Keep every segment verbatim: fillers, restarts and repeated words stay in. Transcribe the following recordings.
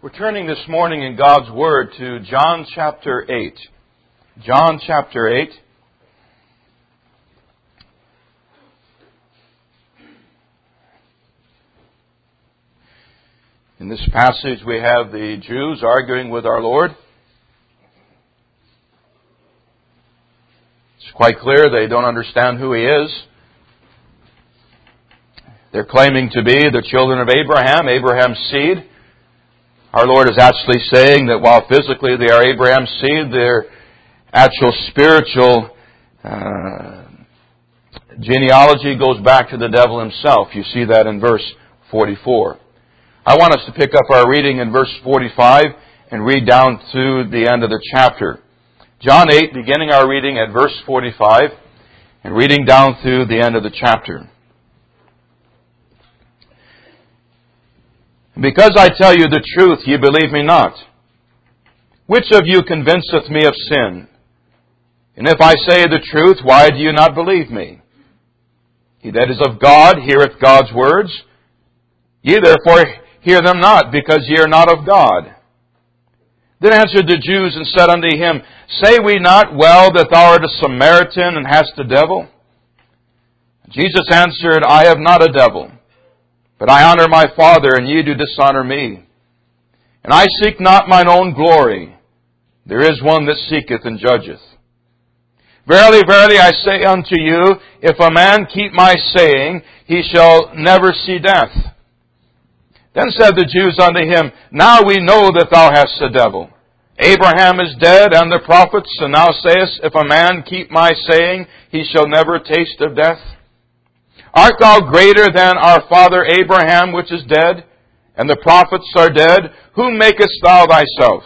We're turning this morning in God's Word to John chapter eight. John chapter eight. In this passage we have the Jews arguing with our Lord. It's quite clear they don't understand who He is. They're claiming to be the children of Abraham, Abraham's seed. Our Lord is actually saying that while physically they are Abraham's seed, their actual spiritual uh, genealogy goes back to the devil himself. You see that in verse forty-four. I want us to pick up our reading in verse forty-five and read down to the end of the chapter. John eight, beginning our reading at verse forty-five and reading down through the end of the chapter. Because I tell you the truth, ye believe me not. Which of you convinceth me of sin? And if I say the truth, why do you not believe me? He that is of God heareth God's words. Ye therefore hear them not, because ye are not of God. Then answered the Jews and said unto him, Say we not well that thou art a Samaritan and hast a devil? Jesus answered, I have not a devil. But I honor my Father, and ye do dishonor me. And I seek not mine own glory. There is one that seeketh and judgeth. Verily, verily, I say unto you, if a man keep my saying, he shall never see death. Then said the Jews unto him, Now we know that thou hast a devil. Abraham is dead, and the prophets, and thou sayest, If a man keep my saying, he shall never taste of death. Art thou greater than our father Abraham, which is dead, and the prophets are dead? Whom makest thou thyself?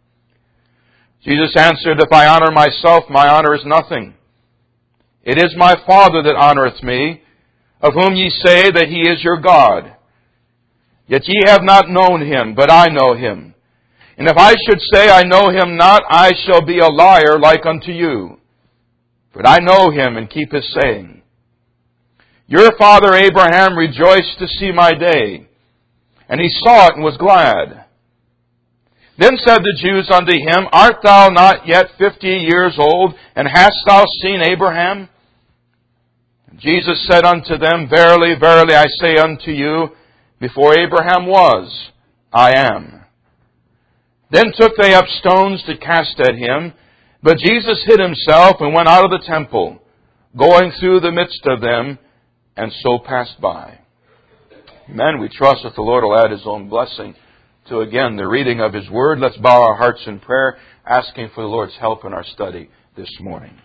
Jesus answered, If I honor myself, my honor is nothing. It is my Father that honoreth me, of whom ye say that He is your God. Yet ye have not known Him, but I know Him. And if I should say I know Him not, I shall be a liar like unto you. But I know Him and keep His saying. Your father Abraham rejoiced to see my day, and he saw it and was glad. Then said the Jews unto him, Art thou not yet fifty years old, and hast thou seen Abraham? And Jesus said unto them, Verily, verily, I say unto you, before Abraham was, I am. Then took they up stones to cast at him, but Jesus hid himself and went out of the temple, going through the midst of them, and so passed by. Amen. We trust that the Lord will add His own blessing to, again, the reading of His Word. Let's bow our hearts in prayer, asking for the Lord's help in our study this morning.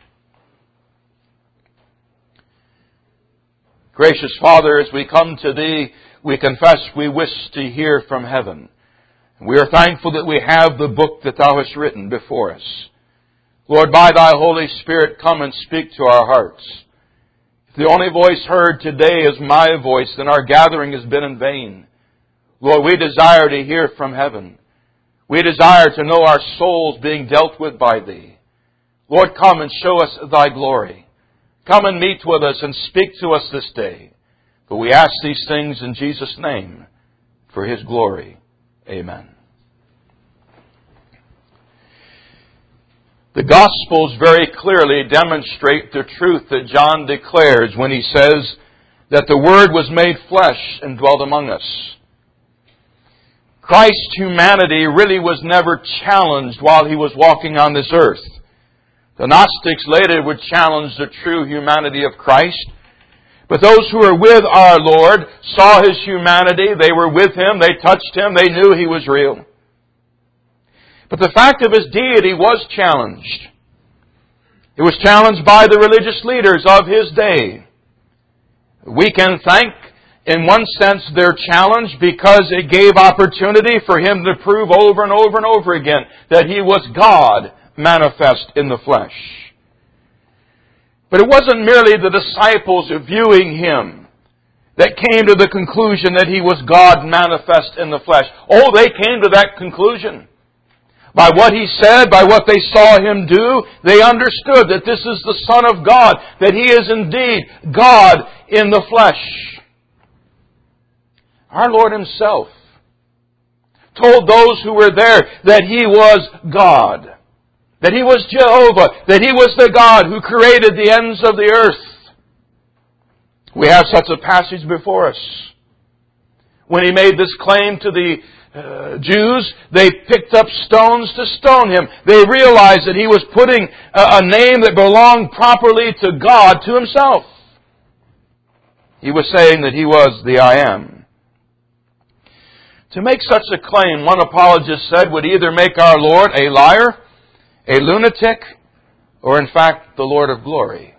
Gracious Father, as we come to Thee, we confess we wish to hear from heaven. We are thankful that we have the book that Thou hast written before us. Lord, by Thy Holy Spirit, come and speak to our hearts. If the only voice heard today is my voice, then our gathering has been in vain. Lord, we desire to hear from heaven. We desire to know our souls being dealt with by Thee. Lord, come and show us Thy glory. Come and meet with us and speak to us this day. For we ask these things in Jesus' name, for His glory. Amen. The Gospels very clearly demonstrate the truth that John declares when he says that the Word was made flesh and dwelt among us. Christ's humanity really was never challenged while He was walking on this earth. The Gnostics later would challenge the true humanity of Christ. But those who were with our Lord saw His humanity. They were with Him. They touched Him. They knew He was real. But the fact of His deity was challenged. It was challenged by the religious leaders of His day. We can thank, in one sense, their challenge because it gave opportunity for Him to prove over and over and over again that He was God manifest in the flesh. But it wasn't merely the disciples viewing Him that came to the conclusion that He was God manifest in the flesh. Oh, they came to that conclusion. By what He said, by what they saw Him do, they understood that this is the Son of God, that He is indeed God in the flesh. Our Lord Himself told those who were there that He was God, that He was Jehovah, that He was the God who created the ends of the earth. We have such a passage before us. When He made this claim to the uh, Jews, they picked up stones to stone Him. They realized that He was putting a, a name that belonged properly to God to Himself. He was saying that He was the I Am. To make such a claim, one apologist said, would either make our Lord a liar, a lunatic, or in fact the Lord of glory.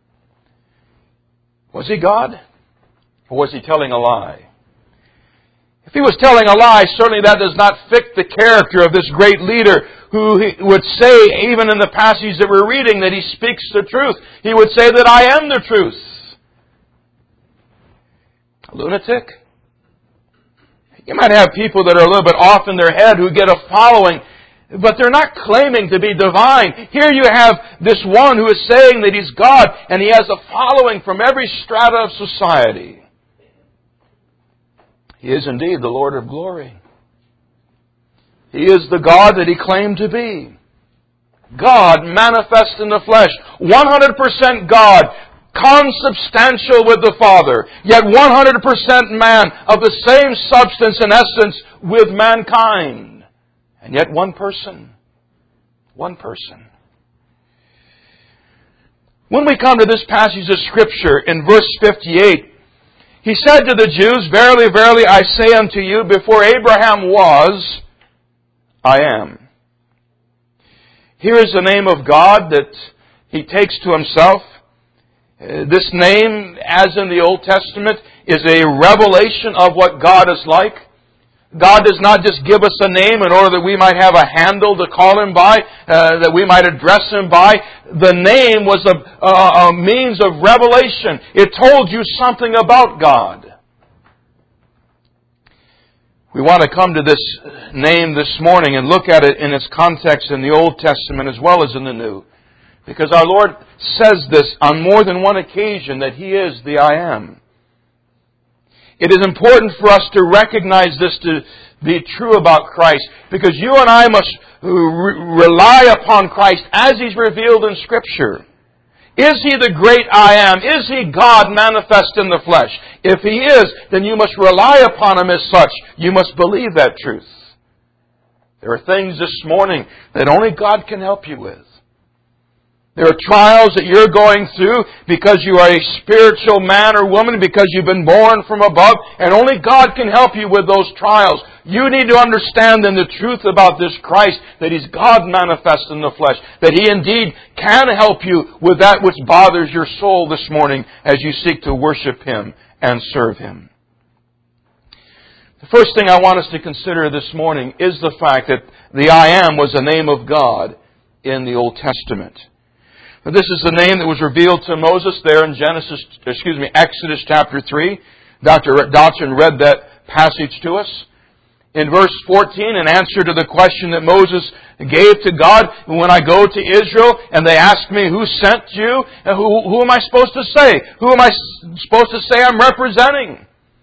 Was He God? Or was He telling a lie? If He was telling a lie, certainly that does not fit the character of this great leader who would say, even in the passage that we're reading, that He speaks the truth. He would say that I am the truth. A lunatic? You might have people that are a little bit off in their head who get a following, but they're not claiming to be divine. Here you have this one who is saying that He's God, and He has a following from every strata of society. He is indeed the Lord of glory. He is the God that He claimed to be. God manifest in the flesh. one hundred percent God, consubstantial with the Father, yet one hundred percent man of the same substance and essence with mankind. And yet one person. One person. When we come to this passage of Scripture in verse fifty-eight, He said to the Jews, verily, verily, I say unto you, before Abraham was, I am. Here is the name of God that He takes to Himself. Uh, this name, as in the Old Testament, is a revelation of what God is like. God does not just give us a name in order that we might have a handle to call Him by, uh, that we might address Him by. The name was a, a, a means of revelation. It told you something about God. We want to come to this name this morning and look at it in its context in the Old Testament as well as in the New. Because our Lord says this on more than one occasion, that He is the I Am. It is important for us to recognize this to be true about Christ, because you and I must re- rely upon Christ as He's revealed in Scripture. Is He the great I Am? Is He God manifest in the flesh? If He is, then you must rely upon Him as such. You must believe that truth. There are things this morning that only God can help you with. There are trials that you're going through because you are a spiritual man or woman, because you've been born from above, and only God can help you with those trials. You need to understand then the truth about this Christ, that He's God manifest in the flesh, that He indeed can help you with that which bothers your soul this morning as you seek to worship Him and serve Him. The first thing I want us to consider this morning is the fact that the I Am was the name of God in the Old Testament. This is the name that was revealed to Moses there in Genesis, excuse me, Exodus chapter three. Doctor Dodson read that passage to us. In verse fourteen, in answer to the question that Moses gave to God, when I go to Israel and they ask me, who sent you? Who, who am I supposed to say? Who am I supposed to say I'm representing?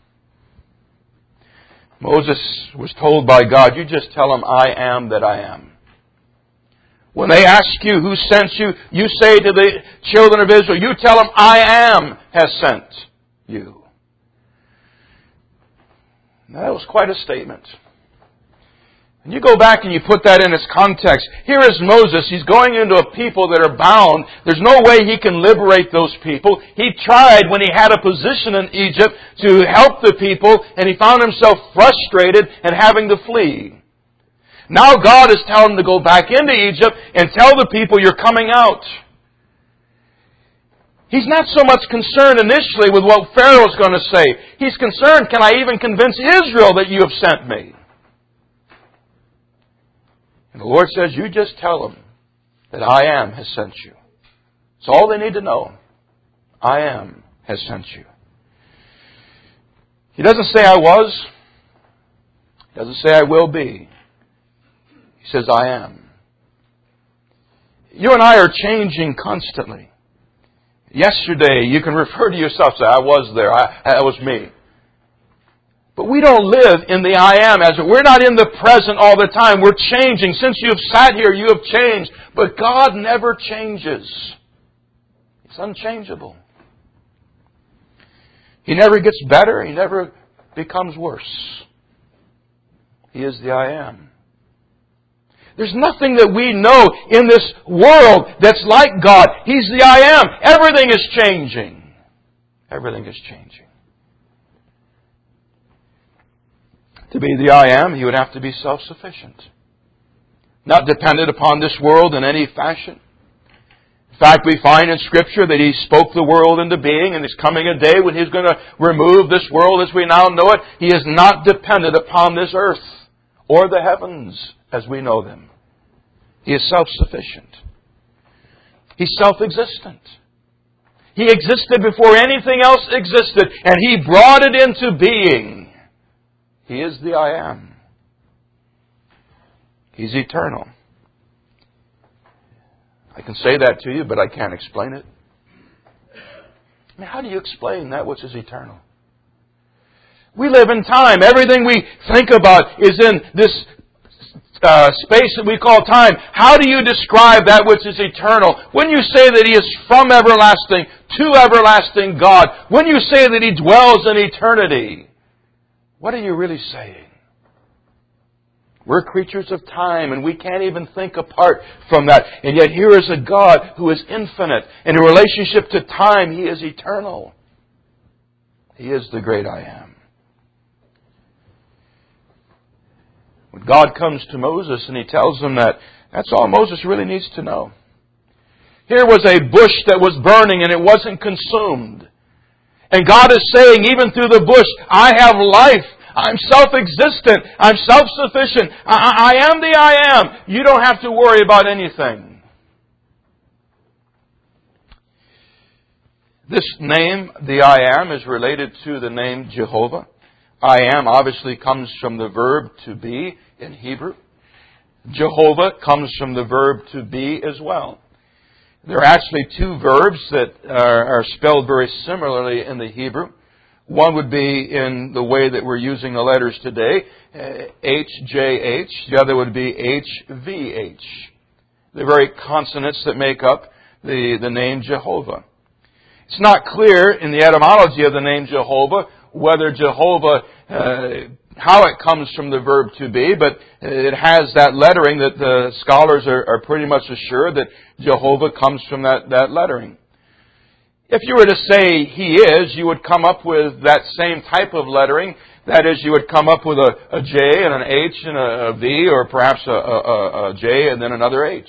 Moses was told by God, you just tell them, I am that I am. When they ask you who sent you, you say to the children of Israel, you tell them, I am has sent you. Now, that was quite a statement. And you go back and you put that in its context. Here is Moses. He's going into a people that are bound. There's no way he can liberate those people. He tried when he had a position in Egypt to help the people, and he found himself frustrated and having to flee. Now God is telling him to go back into Egypt and tell the people you're coming out. He's not so much concerned initially with what Pharaoh's going to say. He's concerned, can I even convince Israel that you have sent me? And the Lord says, you just tell them that I am has sent you. It's all they need to know. I am has sent you. He doesn't say I was. He doesn't say I will be. He says, I am. You and I are changing constantly. Yesterday, you can refer to yourself and say, I was there. I, that was me. But we don't live in the I am. As we're not in the present all the time. We're changing. Since you have sat here, you have changed. But God never changes. He's unchangeable. He never gets better. He never becomes worse. He is the I am. There's nothing that we know in this world that's like God. He's the I am. Everything is changing. Everything is changing. To be the I am, He would have to be self-sufficient. Not dependent upon this world in any fashion. In fact, we find in Scripture that He spoke the world into being, and there's coming a day when He's going to remove this world as we now know it. He is not dependent upon this earth or the heavens as we know them. He is self-sufficient. He's self-existent. He existed before anything else existed, and He brought it into being. He is the I am. He's eternal. I can say that to you, but I can't explain it. I mean, how do you explain that which is eternal? We live in time. Everything we think about is in this uh, space that we call time. How do you describe that which is eternal? When you say that He is from everlasting to everlasting God, when you say that He dwells in eternity, what are you really saying? We're creatures of time, and we can't even think apart from that. And yet here is a God who is infinite. And in relationship to time, He is eternal. He is the great I am. When God comes to Moses and He tells him that, that's all Moses really needs to know. Here was a bush that was burning and it wasn't consumed. And God is saying, even through the bush, I have life. I'm self-existent. I'm self-sufficient. I, I am the I am. You don't have to worry about anything. This name, the I am, is related to the name Jehovah. I am obviously comes from the verb to be in Hebrew. Jehovah comes from the verb to be as well. There are actually two verbs that are, are spelled very similarly in the Hebrew. One would be in the way that we're using the letters today, H J H. The other would be H V H. The very consonants that make up the, the name Jehovah. It's not clear in the etymology of the name Jehovah whether Jehovah, uh, how it comes from the verb to be, but it has that lettering that the scholars are, are pretty much assured that Jehovah comes from that, that lettering. If you were to say He is, you would come up with that same type of lettering. That is, you would come up with a, a J and an H and a, a V, or perhaps a, a, a J and then another H.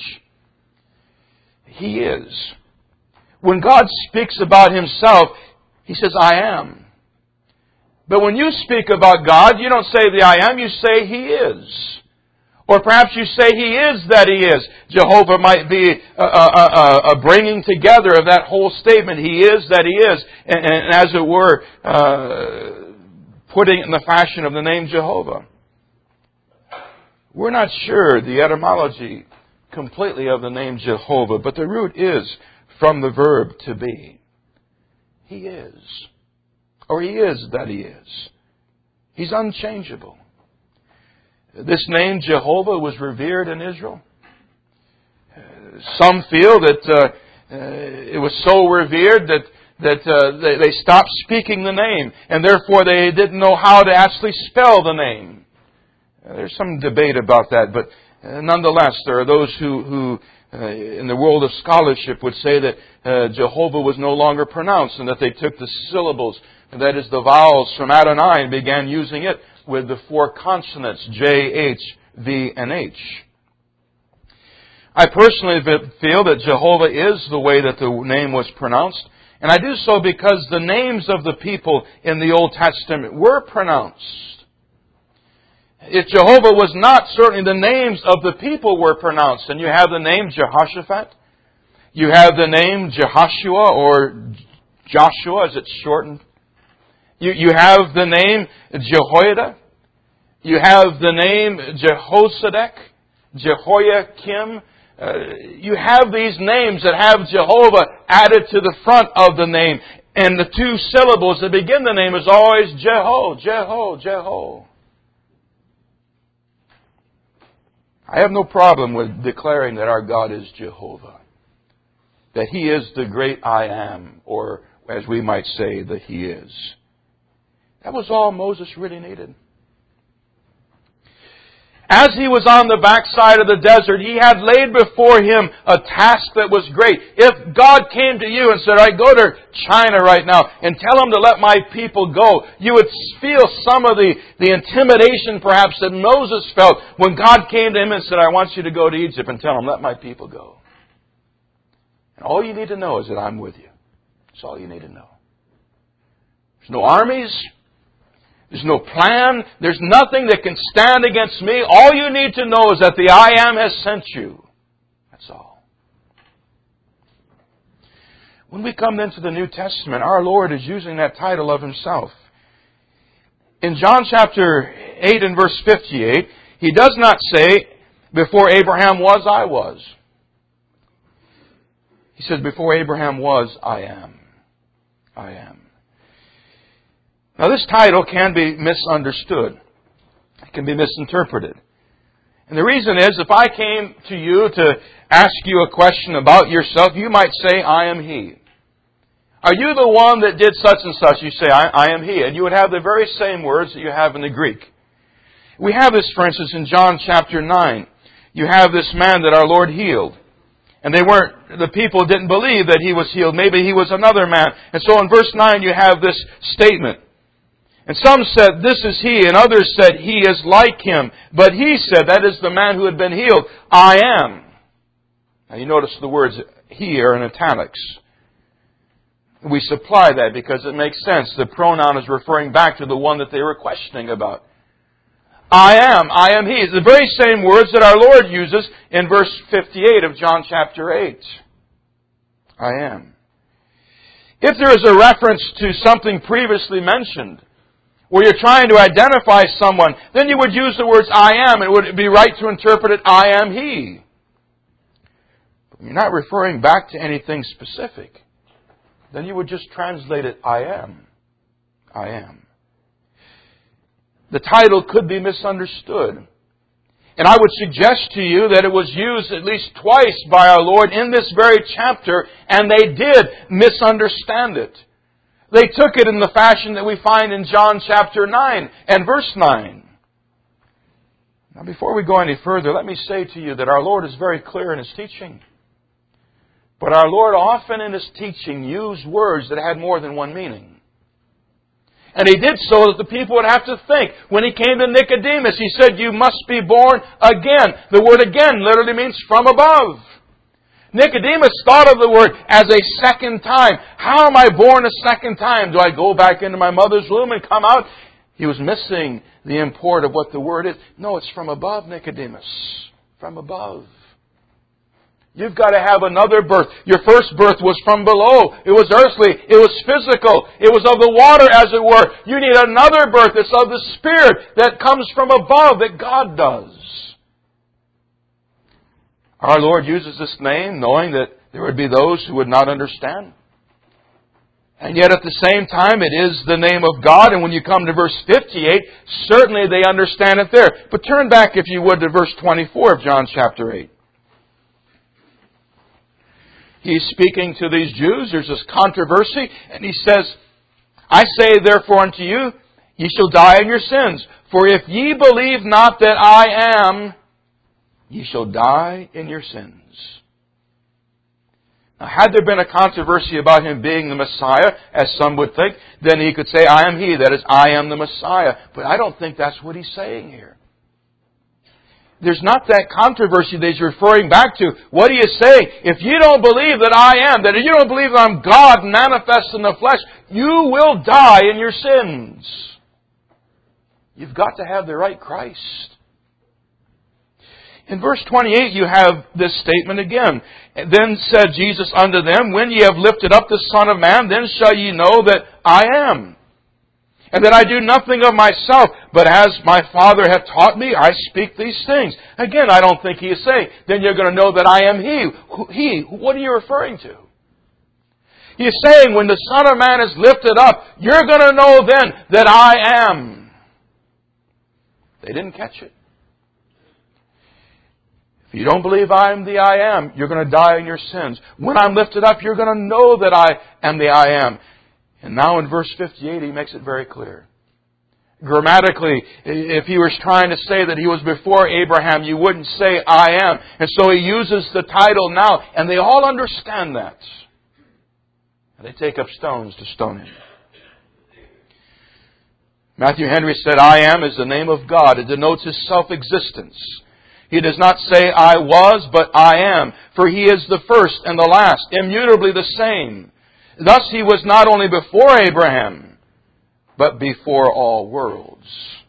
He is. When God speaks about Himself, He says, I am. But when you speak about God, you don't say the I am, you say He is. Or perhaps you say He is that He is. Jehovah might be a, a, a, a bringing together of that whole statement. He is that He is. And, and as it were, uh, putting it in the fashion of the name Jehovah. We're not sure the etymology completely of the name Jehovah, but the root is from the verb to be. He is. Or He is that He is. He's unchangeable. This name Jehovah was revered in Israel. Some feel that uh, uh, it was so revered that that uh, they, they stopped speaking the name, and therefore they didn't know how to actually spell the name. Uh, there's some debate about that, but uh, nonetheless, there are those who, who uh, in the world of scholarship would say that uh, Jehovah was no longer pronounced, and that they took the syllables, and that is the vowels from Adonai, and began using it with the four consonants, J, H, V, and H. I personally feel that Jehovah is the way that the name was pronounced. And I do so because the names of the people in the Old Testament were pronounced. If Jehovah was not, certainly the names of the people were pronounced. And you have the name Jehoshaphat. You have the name Jehoshua, or Joshua as it's shortened. You, you have the name Jehoiada. You have the name Jehosadek, Jehoiakim. Uh, you have these names that have Jehovah added to the front of the name. And the two syllables that begin the name is always Jeho, Jeho, Jeho. I have no problem with declaring that our God is Jehovah. That He is the great I am, or as we might say, that He is. That was all Moses really needed. As he was on the backside of the desert, he had laid before him a task that was great. If God came to you and said, I go to China right now and tell them to let my people go, you would feel some of the, the intimidation perhaps that Moses felt when God came to him and said, I want you to go to Egypt and tell them, let my people go. And all you need to know is that I'm with you. That's all you need to know. There's no armies. There's no plan. There's nothing that can stand against me. All you need to know is that the I Am has sent you. That's all. When we come into the New Testament, our Lord is using that title of Himself. In John chapter eight and verse fifty-eight, He does not say, before Abraham was, I was. He says, before Abraham was, I am. I am. Now this title can be misunderstood. It can be misinterpreted. And the reason is, if I came to you to ask you a question about yourself, you might say, I am He. Are you the one that did such and such? You say, I, I am He. And you would have the very same words that you have in the Greek. We have this, for instance, in John chapter nine. You have this man that our Lord healed. And they weren't, the people didn't believe that He was healed. Maybe He was another man. And so in verse nine you have this statement. And some said, this is He, and others said, He is like Him. But He said, that is the man who had been healed, I am. Now you notice the words He are in italics. We supply that because it makes sense. The pronoun is referring back to the one that they were questioning about. I am, I am He. It's the very same words that our Lord uses in verse fifty-eight of John chapter eight. I am. If there is a reference to something previously mentioned, where you're trying to identify someone, then you would use the words I am, and it would be right to interpret it, I am He. But when you're not referring back to anything specific, then you would just translate it, I am. I am. The title could be misunderstood. And I would suggest to you that it was used at least twice by our Lord in this very chapter, and they did misunderstand it. They took it in the fashion that we find in John chapter nine and verse nine. Now before we go any further, let me say to you that our Lord is very clear in His teaching. But our Lord often in His teaching used words that had more than one meaning. And He did so that the people would have to think. When He came to Nicodemus, He said, you must be born again. The word again literally means from above. Nicodemus thought of the word as a second time. How am I born a second time? Do I go back into my mother's womb and come out? He was missing the import of what the word is. No, it's from above, Nicodemus. From above. You've got to have another birth. Your first birth was from below. It was earthly. It was physical. It was of the water, as it were. You need another birth. It's of the Spirit that comes from above, that God does. Our Lord uses this name knowing that there would be those who would not understand. And yet at the same time, it is the name of God. And when you come to verse fifty-eight, certainly they understand it there. But turn back, if you would, to verse twenty-four of John chapter eight. He's speaking to these Jews. There's this controversy. And He says, I say therefore unto you, ye shall die in your sins. For if ye believe not that I am, ye shall die in your sins. Now, had there been a controversy about Him being the Messiah, as some would think, then He could say, I am He, that is, I am the Messiah. But I don't think that's what He's saying here. There's not that controversy that He's referring back to. What He is saying, if you don't believe that I am, that if you don't believe that I'm God manifest in the flesh, you will die in your sins. You've got to have the right Christ. In verse twenty-eight, you have this statement again. Then said Jesus unto them, when ye have lifted up the Son of Man, then shall ye know that I am. And that I do nothing of myself, but as my Father hath taught me, I speak these things. Again, I don't think He is saying, then you're going to know that I am He. He, what are you referring to? He's saying when the Son of Man is lifted up, you're going to know then that I am. They didn't catch it. If you don't believe I am the I am, you're going to die in your sins. When I'm lifted up, you're going to know that I am the I am. And now in verse fifty-eight, he makes it very clear. Grammatically, if he was trying to say that he was before Abraham, you wouldn't say I am. And so he uses the title now, and they all understand that. And they take up stones to stone him. Matthew Henry said, I am is the name of God. It denotes His self-existence. He does not say I was, but I am, for He is the first and the last, immutably the same. Thus He was not only before Abraham, but before all worlds.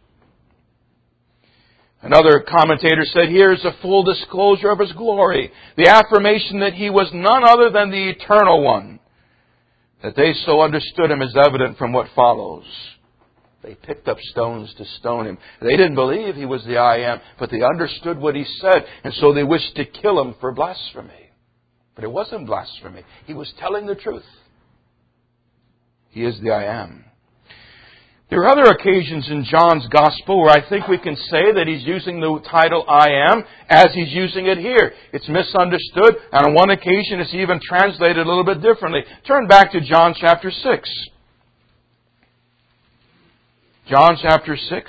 Another commentator said, here is a full disclosure of His glory, the affirmation that He was none other than the Eternal One. That they so understood Him is evident from what follows. They picked up stones to stone Him. They didn't believe He was the I am, but they understood what He said, and so they wished to kill Him for blasphemy. But it wasn't blasphemy. He was telling the truth. He is the I am. There are other occasions in John's Gospel where I think we can say that he's using the title I am as he's using it here. It's misunderstood, and on one occasion it's even translated a little bit differently. Turn back to John chapter six. John chapter six.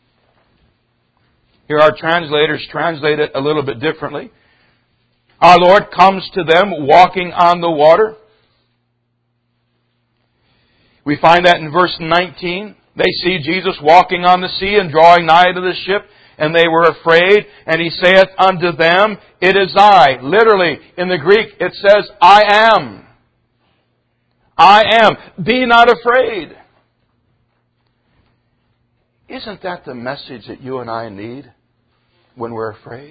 Here our translators translate it a little bit differently. Our Lord comes to them walking on the water. We find that in verse nineteen. They see Jesus walking on the sea and drawing nigh to the ship, and they were afraid. And He saith unto them, it is I. Literally, in the Greek, it says, I am. I am. Be not afraid. Isn't that the message that you and I need when we're afraid?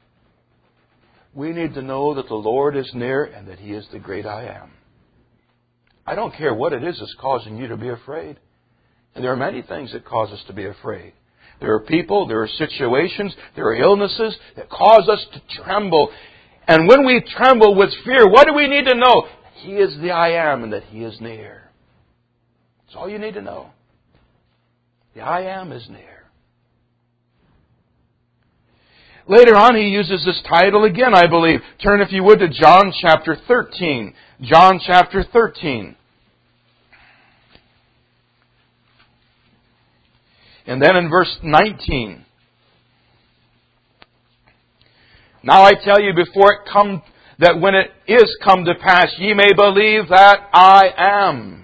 We need to know that the Lord is near and that He is the great I am. I don't care what it is that's causing you to be afraid. And there are many things that cause us to be afraid. There are people, there are situations, there are illnesses that cause us to tremble. And when we tremble with fear, what do we need to know? He is the I am and that He is near. That's all you need to know. The I am is near. Later on, he uses this title again, I believe. Turn, if you would, to John chapter thirteen. John chapter thirteen. And then in verse nineteen. Now I tell you before it come, that when it is come to pass, ye may believe that I am.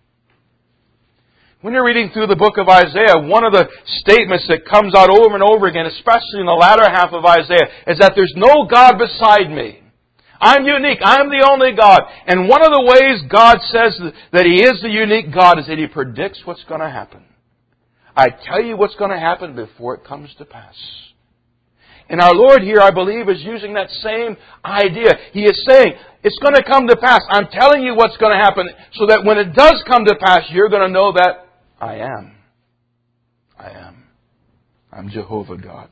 When you're reading through the book of Isaiah, one of the statements that comes out over and over again, especially in the latter half of Isaiah, is that there's no God beside me. I'm unique. I'm the only God. And one of the ways God says that He is the unique God is that He predicts what's going to happen. I tell you what's going to happen before it comes to pass. And our Lord here, I believe, is using that same idea. He is saying, it's going to come to pass. I'm telling you what's going to happen so that when it does come to pass, you're going to know that I am. I am. I'm Jehovah God.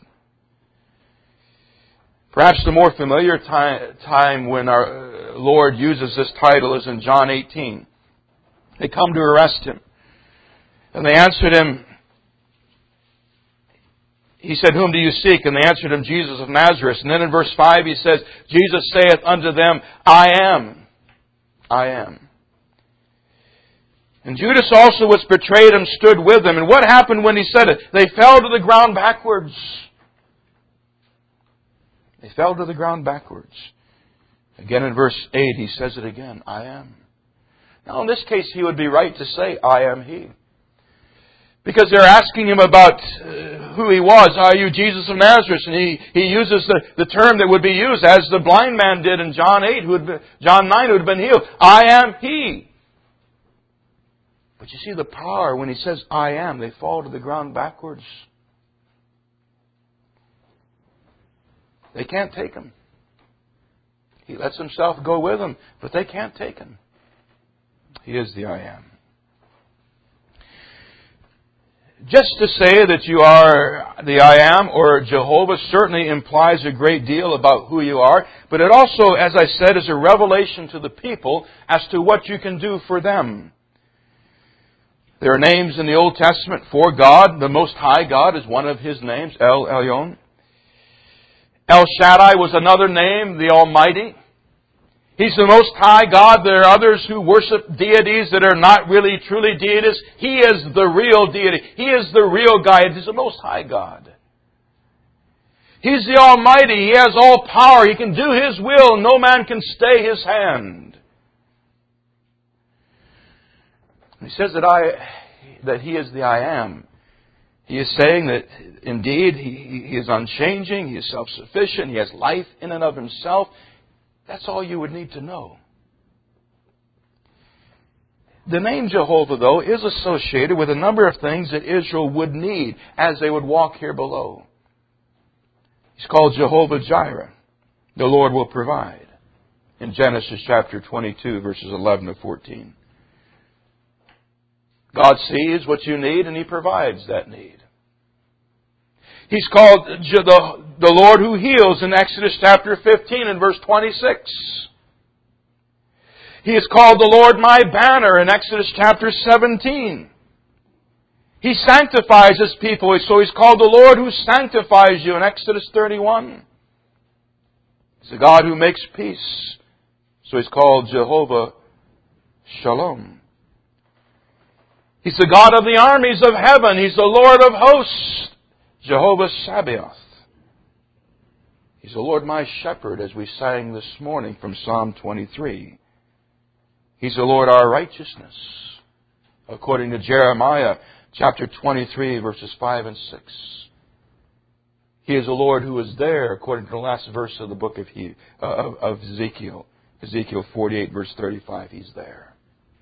Perhaps the more familiar time, time when our Lord uses this title is in John eighteen. They come to arrest Him. And they answered Him. He said, whom do you seek? And they answered Him, Jesus of Nazareth. And then in verse five He says, Jesus saith unto them, I am. I am. And Judas also, which betrayed Him, stood with them. And what happened when He said it? They fell to the ground backwards. They fell to the ground backwards. Again in verse eight, He says it again, I am. Now in this case, He would be right to say, I am He. Because they're asking Him about uh, who He was. Are you Jesus of Nazareth? And He, he uses the, the term that would be used as the blind man did in John eight, who had been, John nine, who had been healed. I am He. But you see the power when He says, I am, they fall to the ground backwards. They can't take Him. He lets Himself go with them, but they can't take Him. He is the I am. Just to say that you are the I Am or Jehovah certainly implies a great deal about who you are, but it also, as I said, is a revelation to the people as to what you can do for them. There are names in the Old Testament for God. The Most High God is one of His names, El Elyon. El Shaddai was another name, the Almighty. He's the Most High God. There are others who worship deities that are not really truly deities. He is the real deity. He is the real God. He's the Most High God. He's the Almighty. He has all power. He can do His will. No man can stay His hand. He says that I, that He is the I Am. He is saying that indeed He, he is unchanging. He is self-sufficient. He has life in and of Himself. That's all you would need to know. The name Jehovah, though, is associated with a number of things that Israel would need as they would walk here below. He's called Jehovah Jireh. The Lord will provide. In Genesis chapter twenty-two, verses eleven to fourteen. God sees what you need and He provides that need. He's called the, the Lord who heals in Exodus chapter fifteen and verse twenty-six. He is called the Lord my banner in Exodus chapter seventeen. He sanctifies His people, so He's called the Lord who sanctifies you in Exodus thirty-one. He's the God who makes peace, so He's called Jehovah Shalom. He's the God of the armies of heaven. He's the Lord of hosts, Jehovah Sabaoth. He's the Lord my shepherd, as we sang this morning from Psalm twenty-three. He's the Lord our righteousness, according to Jeremiah chapter twenty-three, verses five and six. He is the Lord who is there, according to the last verse of the book of, he, uh, of, of Ezekiel. Ezekiel forty-eight, verse thirty-five. He's there.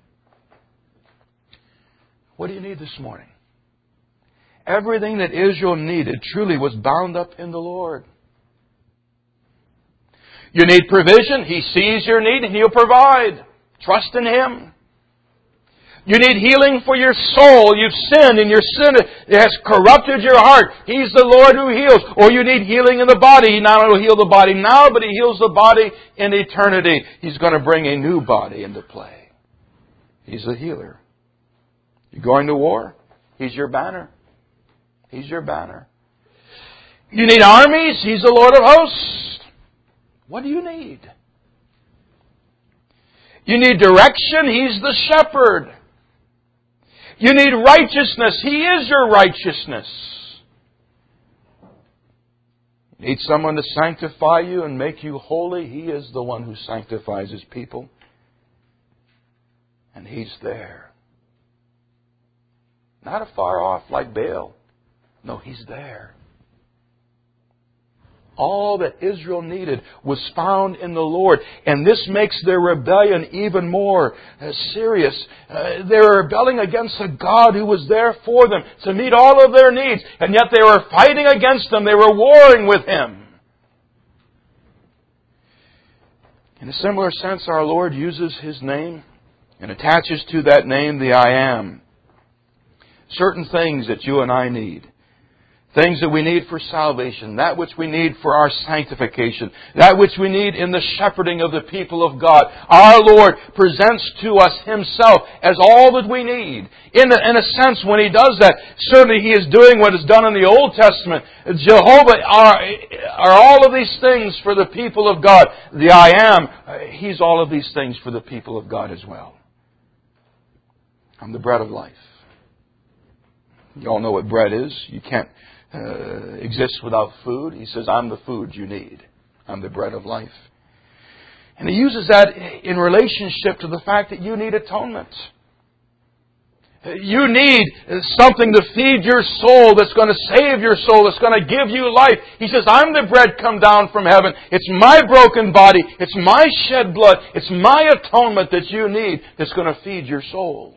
What do you need this morning? Everything that Israel needed truly was bound up in the Lord. You need provision. He sees your need and He'll provide. Trust in Him. You need healing for your soul. You've sinned and your sin has corrupted your heart. He's the Lord who heals. Or you need healing in the body. He not only will heal the body now, but He heals the body in eternity. He's going to bring a new body into play. He's the healer. You're going to war? He's your banner. He's your banner. You need armies? He's the Lord of hosts. What do you need? You need direction? He's the shepherd. You need righteousness? He is your righteousness. You need someone to sanctify you and make you holy? He is the one who sanctifies His people. And He's there. Not afar off like Baal. No, He's there. All that Israel needed was found in the Lord. And this makes their rebellion even more uh, serious. Uh, they were rebelling against a God who was there for them to meet all of their needs. And yet they were fighting against Him. They were warring with Him. In a similar sense, our Lord uses His name and attaches to that name the I Am. Certain things that you and I need. Things that we need for salvation. That which we need for our sanctification. That which we need in the shepherding of the people of God. Our Lord presents to us Himself as all that we need. In a, in a sense, when He does that, certainly He is doing what is done in the Old Testament. Jehovah are, are all of these things for the people of God. The I Am, He's all of these things for the people of God as well. I'm the bread of life. You all know what bread is. You can't uh, exist without food. He says, I'm the food you need. I'm the bread of life. And He uses that in relationship to the fact that you need atonement. You need something to feed your soul that's going to save your soul, that's going to give you life. He says, I'm the bread come down from heaven. It's my broken body. It's my shed blood. It's my atonement that you need that's going to feed your soul.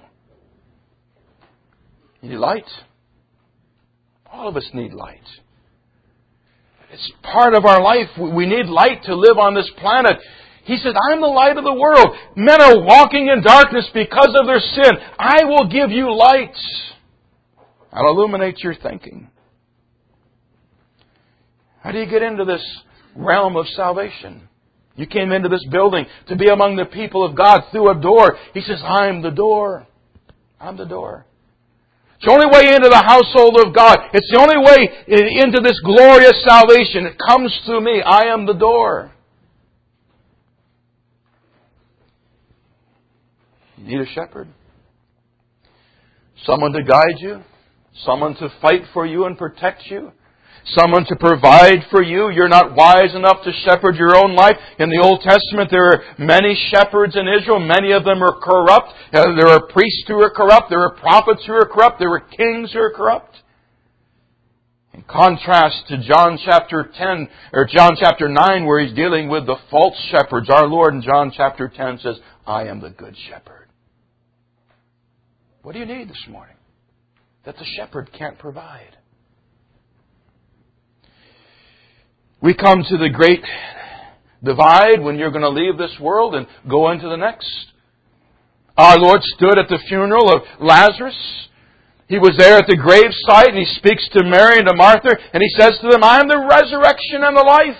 You need light. All of us need light. It's part of our life. We need light to live on this planet. He said, I'm the light of the world. Men are walking in darkness because of their sin. I will give you light. I'll illuminate your thinking. How do you get into this realm of salvation? You came into this building to be among the people of God through a door. He says, I'm the door. I'm the door. It's the only way into the household of God. It's the only way into this glorious salvation. It comes through me. I am the door. You need a shepherd. Someone to guide you. Someone to fight for you and protect you. Someone to provide for you. You're not wise enough to shepherd your own life. In the Old Testament, there are many shepherds in Israel. Many of them are corrupt. Uh, there are priests who are corrupt. There are prophets who are corrupt. There are kings who are corrupt. In contrast to John chapter ten, or John chapter nine, where He's dealing with the false shepherds, our Lord in John chapter ten says, I am the good shepherd. What do you need this morning that the shepherd can't provide? We come to the great divide when you're going to leave this world and go into the next. Our Lord stood at the funeral of Lazarus. He was there at the gravesite and He speaks to Mary and to Martha and He says to them, I am the resurrection and the life.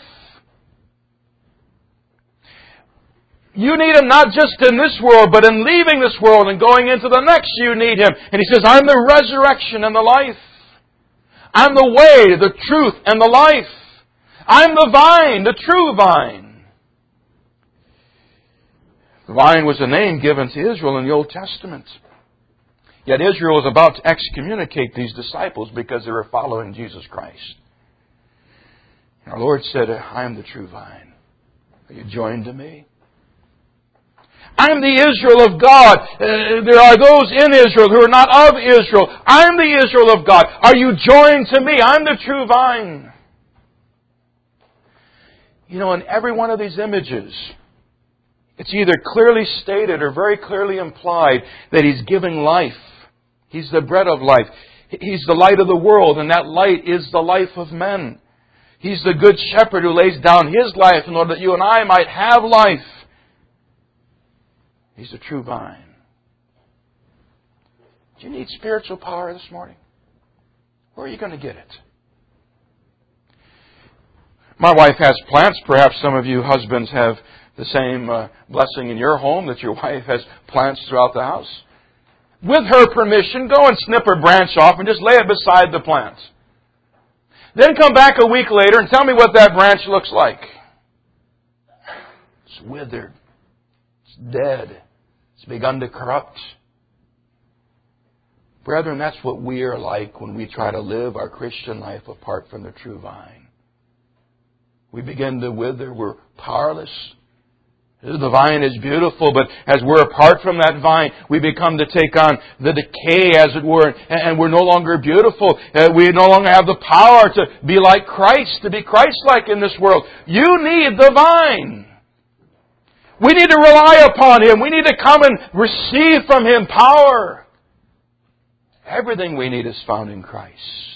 You need Him not just in this world, but in leaving this world and going into the next, you need Him. And He says, I'm the resurrection and the life. I'm the way, the truth, and the life. I'm the vine, the true vine. The vine was a name given to Israel in the Old Testament. Yet Israel was about to excommunicate these disciples because they were following Jesus Christ. Our Lord said, I am the true vine. Are you joined to me? I'm the Israel of God. Uh, there are those in Israel who are not of Israel. I'm the Israel of God. Are you joined to me? I'm the true vine. You know, in every one of these images, it's either clearly stated or very clearly implied that He's giving life. He's the bread of life. He's the light of the world, and that light is the life of men. He's the good shepherd who lays down His life in order that you and I might have life. He's the true vine. Do you need spiritual power this morning? Where are you going to get it? My wife has plants. Perhaps some of you husbands have the same uh, blessing in your home that your wife has plants throughout the house. With her permission, go and snip a branch off and just lay it beside the plant. Then come back a week later and tell me what that branch looks like. It's withered. It's dead. It's begun to corrupt. Brethren, that's what we are like when we try to live our Christian life apart from the true vine. We begin to wither. We're powerless. The vine is beautiful, but as we're apart from that vine, we become to take on the decay, as it were, and we're no longer beautiful. We no longer have the power to be like Christ, to be Christ-like in this world. You need the vine. We need to rely upon Him. We need to come and receive from Him power. Everything we need is found in Christ.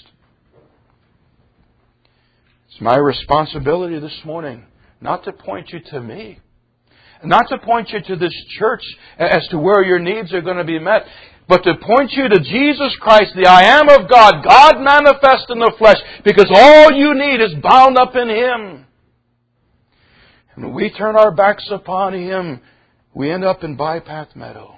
It's my responsibility this morning not to point you to me, not to point you to this church as to where your needs are going to be met, but to point you to Jesus Christ, the I am of God, God manifest in the flesh, because all you need is bound up in Him. And when we turn our backs upon Him, we end up in Bypath Meadow.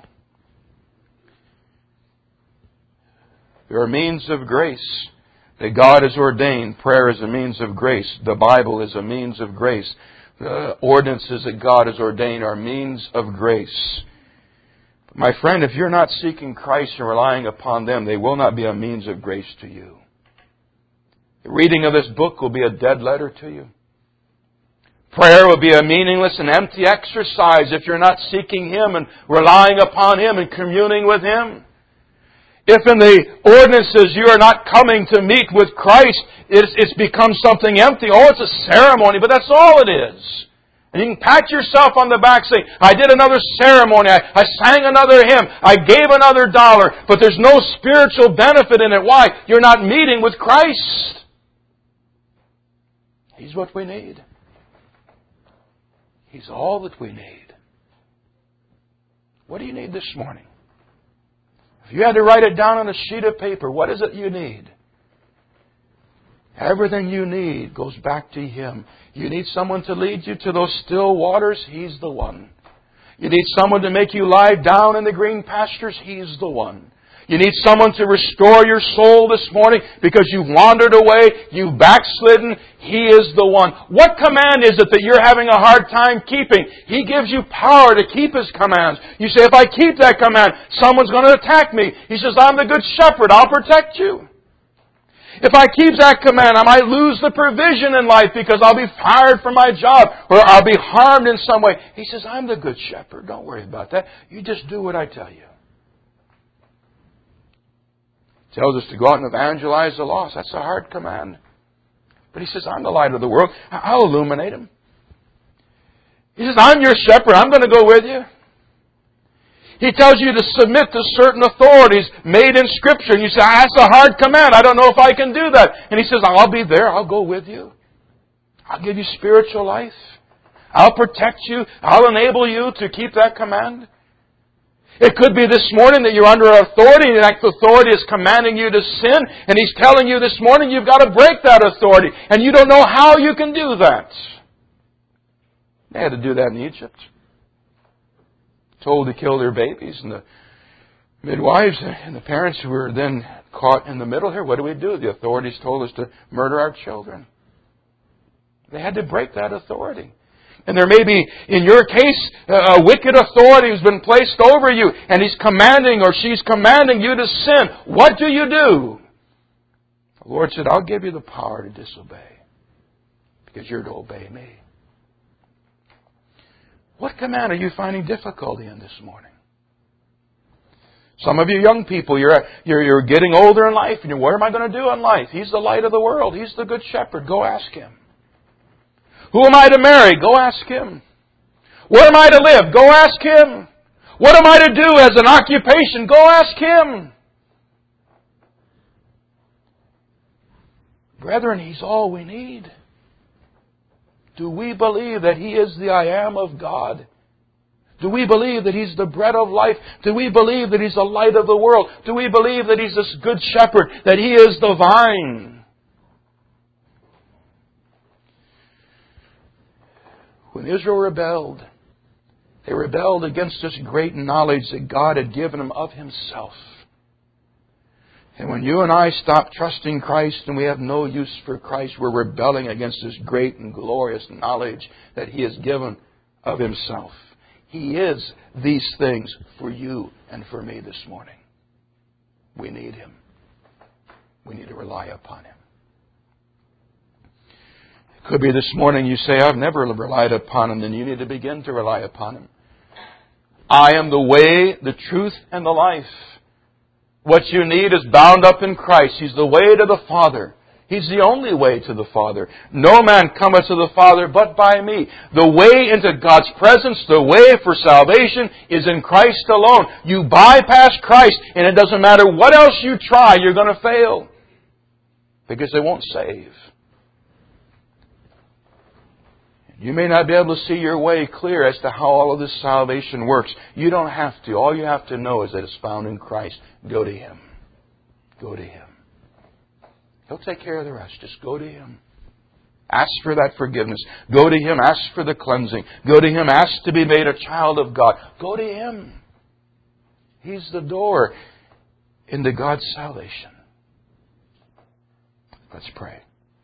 There are means of grace that God has ordained. Prayer is a means of grace. The Bible is a means of grace. The ordinances that God has ordained are means of grace. But my friend, if you're not seeking Christ and relying upon them, they will not be a means of grace to you. The reading of this book will be a dead letter to you. Prayer will be a meaningless and empty exercise if you're not seeking Him and relying upon Him and communing with Him. If in the ordinances you are not coming to meet with Christ, it's, it's become something empty. Oh, it's a ceremony, but that's all it is. And you can pat yourself on the back saying, I did another ceremony, I, I sang another hymn, I gave another dollar, but there's no spiritual benefit in it. Why? You're not meeting with Christ. He's what we need. He's all that we need. What do you need this morning? If you had to write it down on a sheet of paper, what is it you need? Everything you need goes back to Him. You need someone to lead you to those still waters? He's the one. You need someone to make you lie down in the green pastures? He's the one. You need someone to restore your soul this morning because you've wandered away, you've backslidden. He is the one. What command is it that you're having a hard time keeping? He gives you power to keep His commands. You say, if I keep that command, someone's going to attack me. He says, I'm the good shepherd. I'll protect you. If I keep that command, I might lose the provision in life because I'll be fired from my job or I'll be harmed in some way. He says, I'm the good shepherd. Don't worry about that. You just do what I tell you. He tells us to go out and evangelize the lost. That's a hard command. But He says, I'm the light of the world. I'll illuminate them. He says, I'm your shepherd. I'm going to go with you. He tells you to submit to certain authorities made in Scripture. And you say, ah, that's a hard command. I don't know if I can do that. And He says, I'll be there. I'll go with you. I'll give you spiritual life. I'll protect you. I'll enable you to keep that command. It could be this morning that you're under authority and that authority is commanding you to sin. And He's telling you this morning you've got to break that authority. And you don't know how you can do that. They had to do that in Egypt. Told to kill their babies, and the midwives and the parents who were then caught in the middle here, what do we do? The authorities told us to murder our children. They had to break that authority. And there may be, in your case, a wicked authority who's been placed over you, and he's commanding or she's commanding you to sin. What do you do? The Lord said, I'll give you the power to disobey, because you're to obey me. What command are you finding difficulty in this morning? Some of you young people, you're, you're, you're getting older in life, and you're, what am I going to do in life? He's the light of the world. He's the good shepherd. Go ask Him. Who am I to marry? Go ask Him. Where am I to live? Go ask Him. What am I to do as an occupation? Go ask Him. Brethren, He's all we need. Do we believe that He is the I am of God? Do we believe that He's the bread of life? Do we believe that He's the light of the world? Do we believe that He's this good shepherd? That He is the vine? When Israel rebelled, they rebelled against this great knowledge that God had given them of Himself. And when you and I stop trusting Christ and we have no use for Christ, we're rebelling against this great and glorious knowledge that He has given of Himself. He is these things for you and for me this morning. We need Him. We need to rely upon Him. It could be this morning you say, I've never relied upon Him. Then you need to begin to rely upon Him. I am the way, the truth, and the life. What you need is bound up in Christ. He's the way to the Father. He's the only way to the Father. No man cometh to the Father but by me. The way into God's presence, the way for salvation is in Christ alone. You bypass Christ and it doesn't matter what else you try, you're going to fail. Because it won't save. You may not be able to see your way clear as to how all of this salvation works. You don't have to. All you have to know is that it's found in Christ. Go to Him. Go to Him. He'll take care of the rest. Just go to Him. Ask for that forgiveness. Go to Him. Ask for the cleansing. Go to Him. Ask to be made a child of God. Go to Him. He's the door into God's salvation. Let's pray.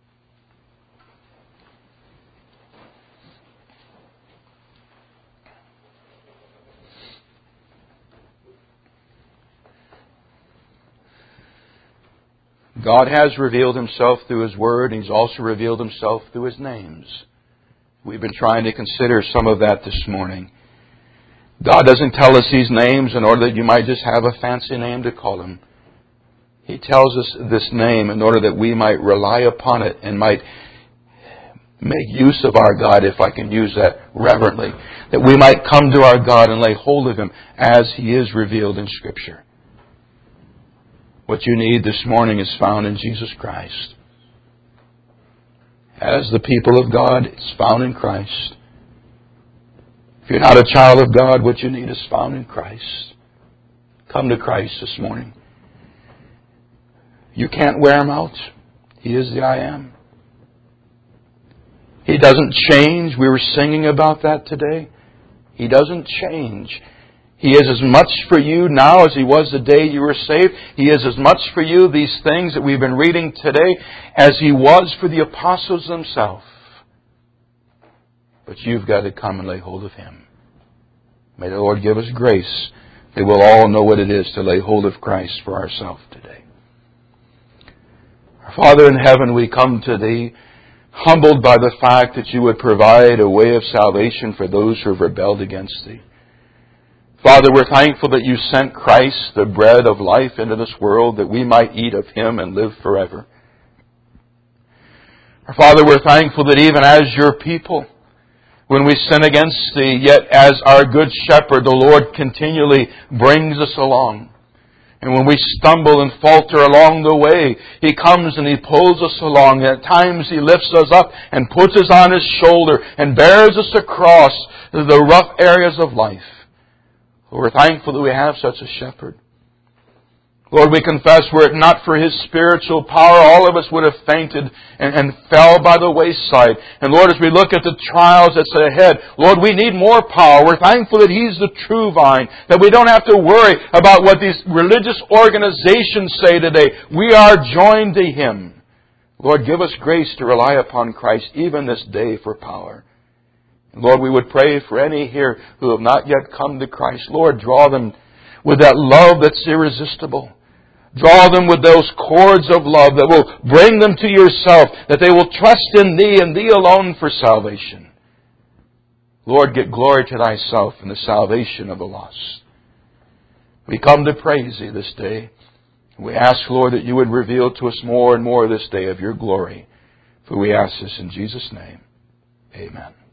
God has revealed Himself through His Word, and He's also revealed Himself through His names. We've been trying to consider some of that this morning. God doesn't tell us these names in order that you might just have a fancy name to call Him. He tells us this name in order that we might rely upon it and might make use of our God, if I can use that reverently. That we might come to our God and lay hold of Him as He is revealed in Scripture. What you need this morning is found in Jesus Christ. As the people of God, it's found in Christ. If you're not a child of God, what you need is found in Christ. Come to Christ this morning. You can't wear Him out. He is the I Am. He doesn't change. We were singing about that today. He doesn't change. He is as much for you now as He was the day you were saved. He is as much for you, these things that we've been reading today, as He was for the apostles themselves. But you've got to come and lay hold of Him. May the Lord give us grace that we'll all know what it is to lay hold of Christ for ourselves today. Our Father in heaven, we come to Thee humbled by the fact that You would provide a way of salvation for those who have rebelled against Thee. Father, we're thankful that You sent Christ, the bread of life, into this world that we might eat of Him and live forever. Our Father, we're thankful that even as Your people, when we sin against Thee, yet as our good shepherd, the Lord continually brings us along. And when we stumble and falter along the way, He comes and He pulls us along. And at times He lifts us up and puts us on His shoulder and bears us across the rough areas of life. We're thankful that we have such a shepherd. Lord, we confess, were it not for His spiritual power, all of us would have fainted and, and fell by the wayside. And Lord, as we look at the trials that's ahead, Lord, we need more power. We're thankful that He's the true vine, that we don't have to worry about what these religious organizations say today. We are joined to Him. Lord, give us grace to rely upon Christ even this day for power. And Lord, we would pray for any here who have not yet come to Christ. Lord, draw them with that love that's irresistible. Draw them with those cords of love that will bring them to Yourself, that they will trust in Thee and Thee alone for salvation. Lord, get glory to Thyself in the salvation of the lost. We come to praise Thee this day. We ask, Lord, that You would reveal to us more and more this day of Your glory. For we ask this in Jesus' name. Amen.